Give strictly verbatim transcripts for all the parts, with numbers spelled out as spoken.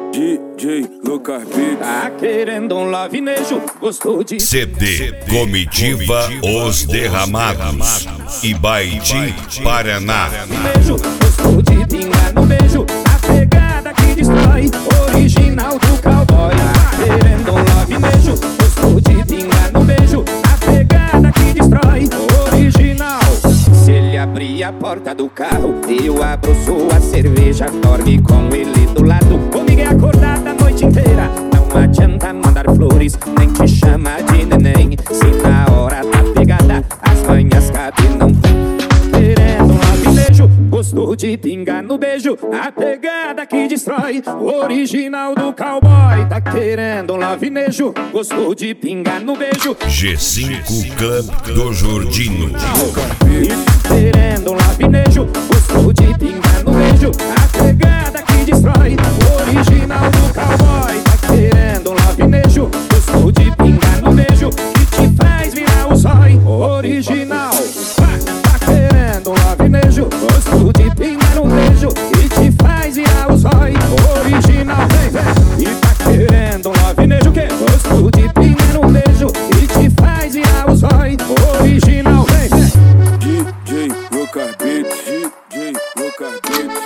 D J Lucas Beats. Tá querendo um lavinejo, gostou de C D Comitiva Os Derramados, Ibaiti, Paraná. beijo, gostou de pingar no beijo, a pegada que destrói, original do cowboy. Tá querendo um lavinejo, gostou de pingar no beijo, a pegada que destrói, original. Se ele abrir a porta do carro, eu abro sua cerveja, dorme com ele do lado, comigo é acordada a noite inteira. Não adianta mandar flores, nem te chama de neném, se na hora da pegada as manhas cadê não tem. Querendo um lavinejo, gostou de pingar no beijo, a pegada que destrói, original do cowboy. Tá querendo um lavinejo, gostou de pingar no beijo, G cinco Club do Jordino. querendo um lavinejo, gostou de pingar no beijo, a pegada que destrói, original do cowboy. Tá querendo um lavinejo, gostou de pingar no beijo, que te faz virar o zói, original. Tá querendo um lavinejo, gostou de pingar no beijo, que te faz virar o zói, original. Vem, vem. E tá querendo um lavinejo que gostou de pingar no beijo, que te faz virar o zói, original. Vem, vem. D J Lucas Beats. D J Lucas Beats.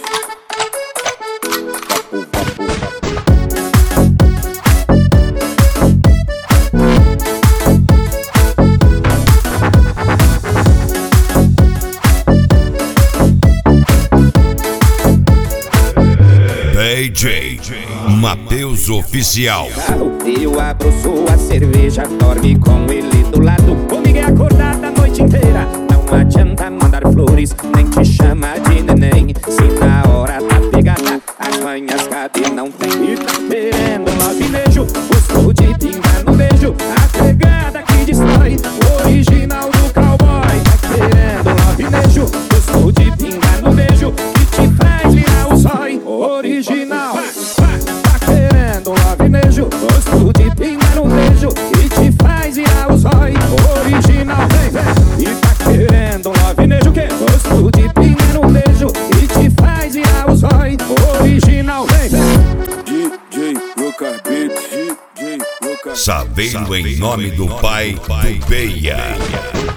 D J Matheus Oficial. Eu abro sua cerveja, dorme com ele do lado, comigo é acordada a noite inteira. Não adianta mandar flores, nem te chama de neném, se na hora da pegada as manhas cadê não tem. E tá querendo um lavinejo, gostou de pingar no beijo, a pegada que destrói, original do cowboy. Tá querendo um lavinejo, gostou de pingar no beijo, que te faz virar o zói, original. Tá querendo um lavinejo, gostou de pingar no beijo, que te faz virar o zói, original. Vem, vem. E tá querendo um lavinejo que gostou de pingar no beijo, que te faz virar o zói, original. Vem, vem. D J Lucas Beats. D J Lucas. Sabendo em nome do Pai do Beia.